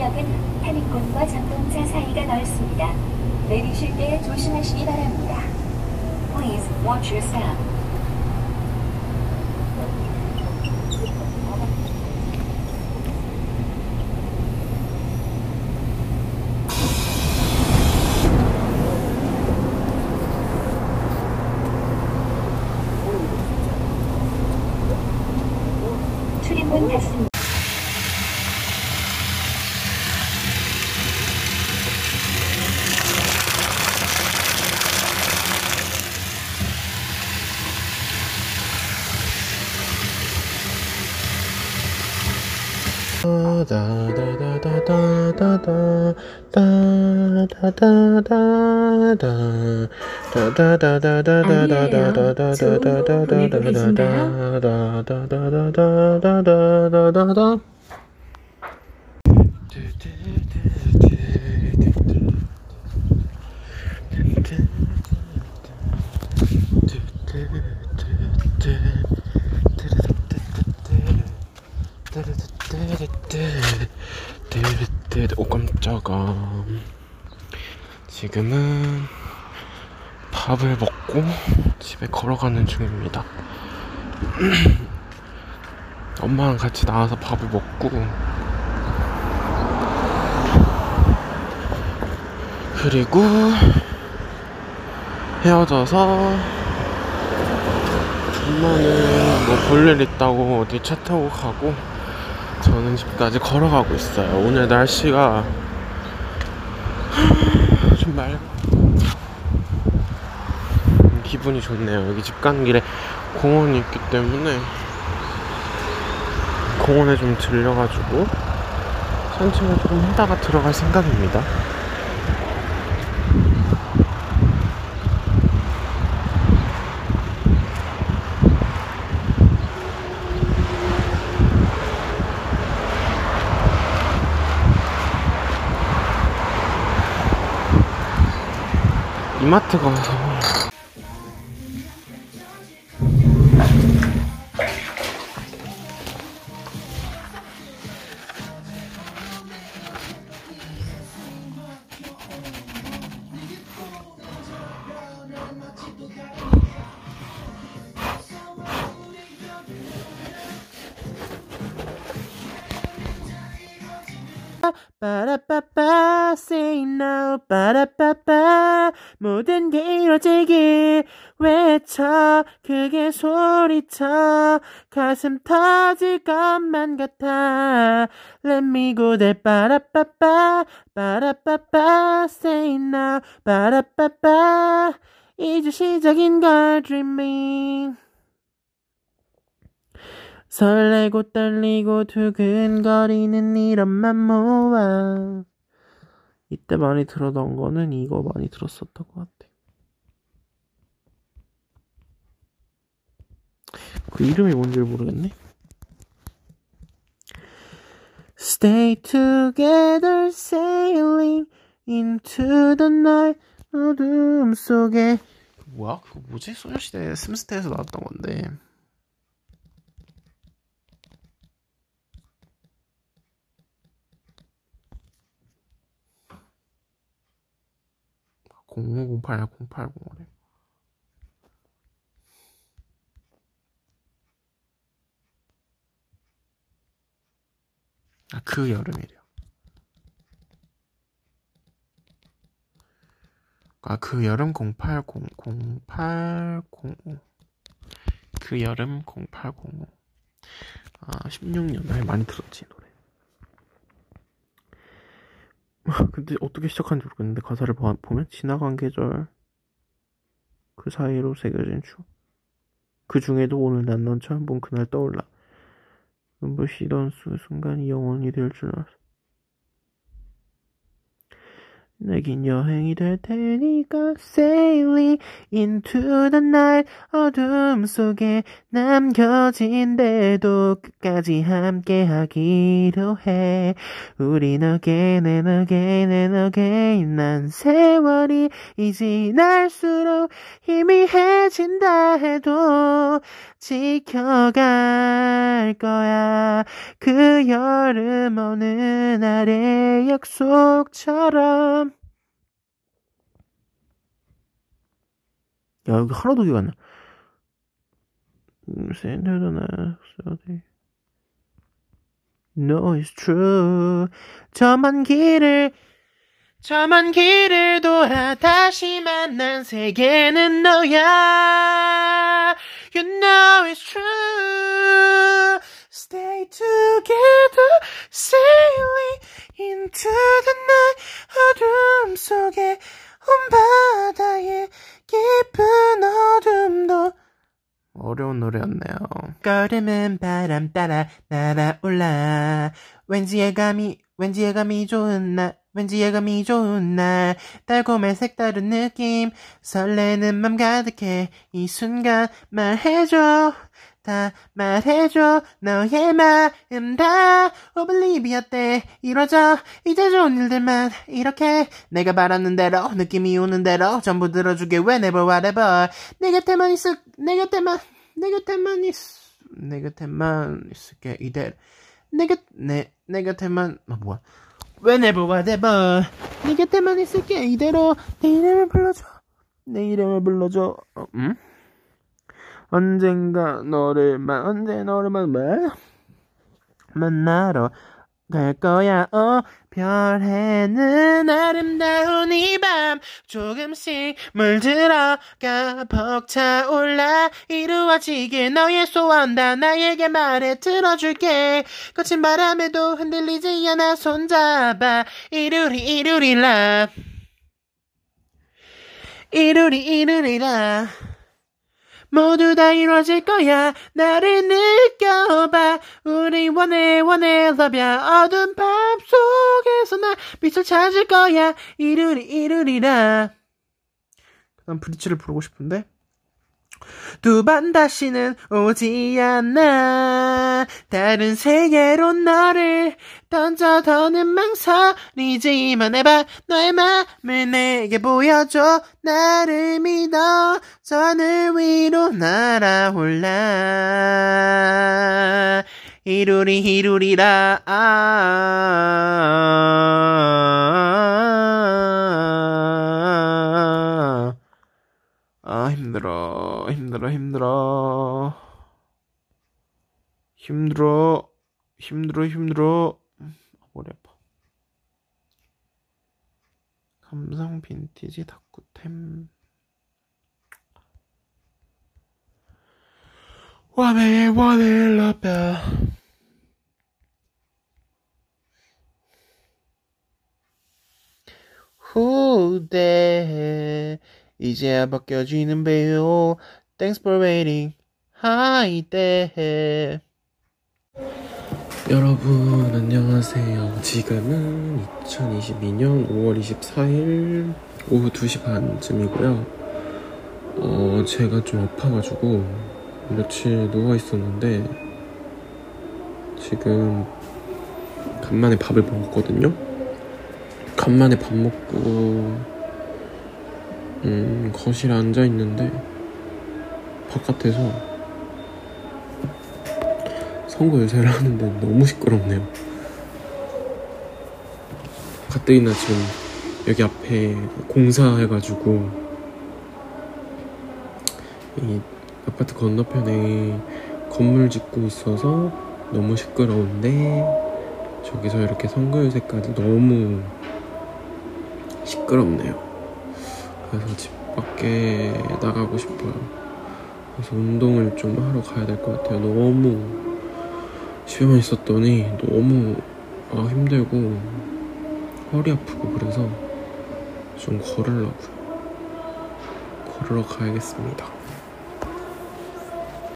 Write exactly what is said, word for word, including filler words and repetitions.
구역은 타민곤과 전동차 사이가 넓습니다. 내리실 때 조심하시기 바랍니다. Please watch your step. 출입문 닫습니다. 오 깜짝아. 지금은 밥을 먹고 집에 걸어가는 중입니다. 엄마랑 같이 나와서 밥을 먹고, 그리고 헤어져서 엄마는 뭐 볼 일 있다고 어디 차 타고 가고, 저는 집까지 걸어가고 있어요. 오늘 날씨가 좀 맑아. 기분이 좋네요. 여기 집 가는 길에 공원이 있기 때문에 공원에 좀 들려가지고 산책을 좀 하다가 들어갈 생각입니다. 이마트 가서 빠라빠빠 say now 빠라빠빠 모든 게 이뤄지길 외쳐 크게 소리쳐 가슴 터질 것만 같아 Let me go there 빠라빠빠 빠라빠빠 say now 빠라빠빠 이제 시작인 걸 dreaming 설레고 떨리고 두근거리는 이런 맘 모아. 이때 많이 들었던 거는 이거 많이 들었었던 것 같아. 그 이름이 뭔지 모르겠네. Stay together sailing into the night 어둠 속에. 뭐야? 그거 뭐지? 소녀시대 스무스테에서 나왔던 건데. 공오공팔 공팔공오래. 아, 그 여름이래요. 아, 그 여름 공팔공 공팔공오. 그 여름 공팔공오. 아, 십육 년에 많이 들었지, 노래. 근데 어떻게 시작한지 모르겠는데 가사를 보면 지나간 계절 그 사이로 새겨진 추억 그 중에도 오늘 난 넌 처음 본 그날 떠올라 눈부시던 수 순간이 영원히 될 줄 알았어. 내긴 여행이 될 테니까 Sailing into the night 어둠 속에 남겨진데도 끝까지 함께 하기로 해 우린 again and again and again 난 세월이 이 지날수록 희미해진다 해도 지켜갈 거야 그 여름 어느 날의 약속처럼 야 여기 하나도 기억 안 나. No, it's true. 저만 길을 저만 길을 돌아 다시 만난 세계는 너야. You know it's true. Stay together, sailing into the night. 어둠 속에 온 바다의 깊은 어둠도 어려운 노래였네요. 걸음은 바람 따라 날아올라. 왠지 예감이 왠지 예감이 좋은 날 왠지 예감이 좋은 날 달콤한 색다른 느낌 설레는 맘 가득해 이 순간 말해줘 다 말해줘 너의 마음 다 오블리비아 때 이뤄져 이제 좋은 일들만 이렇게 내가 바라는 대로 느낌이 오는 대로 전부 들어주게 whenever whatever 내 곁에만 있을 내 곁에만 내 곁에만 있 내 곁에만 있을게 이대로 내 곁 내 내 곁에만 아 뭐야 whenever whatever 내 곁에만 있을게 이대로 내 이름을 불러줘 내 이름을 불러줘 어, 음? 언젠가 너를 만 언제 너를 만 만나러 갈 거야 어 별해는 아름다운 이 밤 조금씩 물들어가 벅차올라 이루어지길 너의 소원 다 나에게 말해 들어줄게 거친 바람에도 흔들리지 않아 손잡아 이루리 이루리라 이루리 이루리라 모두 다 이루어질 거야 나를 느껴봐 우리 원해 원해 러브야 어두운 밤 속에서 나 빛을 찾을 거야 이루리 이루리라 난 브릿지를 부르고 싶은데 두 번 다시는 오지 않아 다른 세계로 너를 던져 더는 망설이지만 해봐 너의 맘을 내게 보여줘 나를 믿어 저 하늘 위로 날아올라 이루리 이루리라 아, 아 힘들어 힘들어 힘들어 힘들어 힘들어 힘들어 머리 아파 감성 빈티지 닭구템 원해 원해 러브야 후대 이제야 벗겨지는 배우 Thanks for waiting Hi there 여러분 안녕하세요 지금은 이천이십이년 오월 이십사일 오후 두 시 반쯤이고요 어 제가 좀 아파가지고 며칠 누워있었는데 지금 간만에 밥을 먹었거든요 간만에 밥 먹고 음, 거실에 앉아있는데 바깥에서 선거 유세를 하는데 너무 시끄럽네요. 가뜩이나 지금 여기 앞에 공사해가지고 이 아파트 건너편에 건물 짓고 있어서 너무 시끄러운데 저기서 이렇게 선거 유세까지 너무 시끄럽네요. 그래서 집 밖에 나가고 싶어요. 그래서 운동을 좀 하러 가야 될 것 같아요. 너무 집에만 있었더니 너무 아, 힘들고 허리 아프고 그래서 좀 걸으려고요. 걸으러 가야겠습니다.